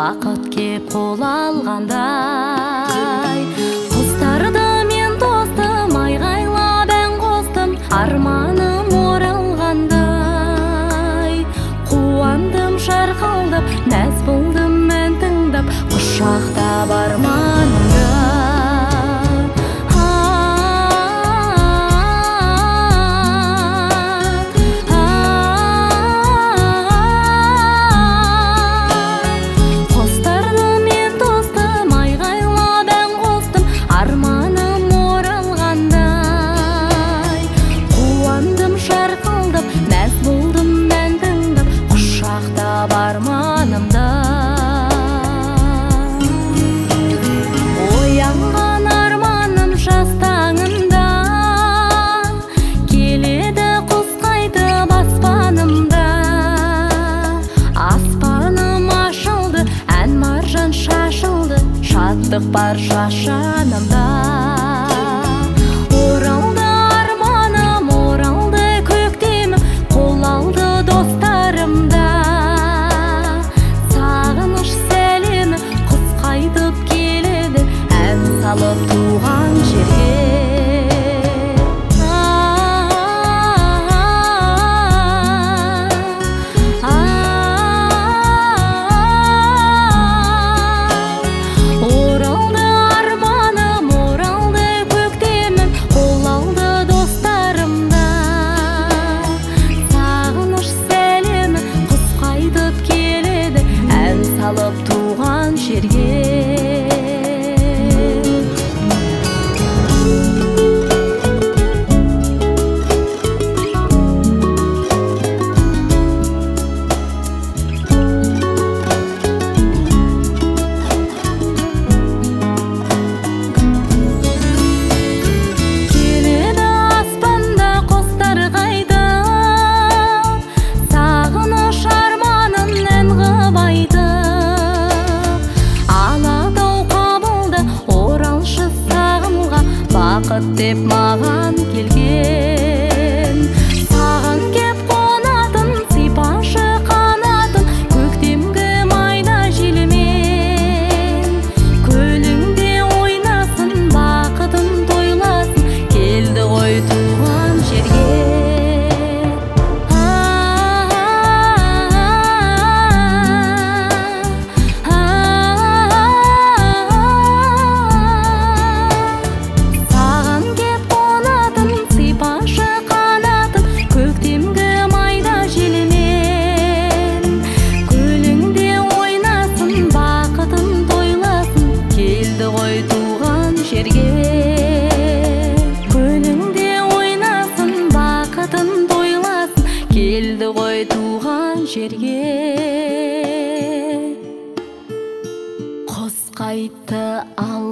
бақыт кеп қол алғандай. Құстарды мен тостым, айғайлап ән қостым, арманым оралғандай. Қуандым, шарқылдап, мәз болдым мән тыңдап, құшақтап арманымды. Оянған арманым жастаңымда, келеді құс қайтып аспанымда. Аспаным ашылды, ән маржан шашылды, шаттық бар жашанымда. Оралды арманым, оралды көктемім, қол алды достарымда. Сағыныш сәлемі құс қайтып келеді, ән салып туған жерге. Оралды арманым, оралды көктемім, қол алды достарымда. Сағыныш сәлемі құс қайтып келеді, ән салып туған жерге. Келеді аспанда құстар қайтып, сағыныш арманын ән қып айтып. Алатау қабылды, оралшы сағымға, бақыт деп маған келген. Саған кеп қонатын, сипашы қанатын, көктемгі майда желмен. Көліңде ойнасын, бақытын тойласын, келді ғой туған жерге. Саған кеп қонатын, сипашы қанатын, көктемгі майда желмен. Көліңде ойнасын, бақытын тойласын, келді ғой туған жерге. Көліңде ойнасын, бақытын тойласын, келді ғой туған жерге. Құс қайтты ал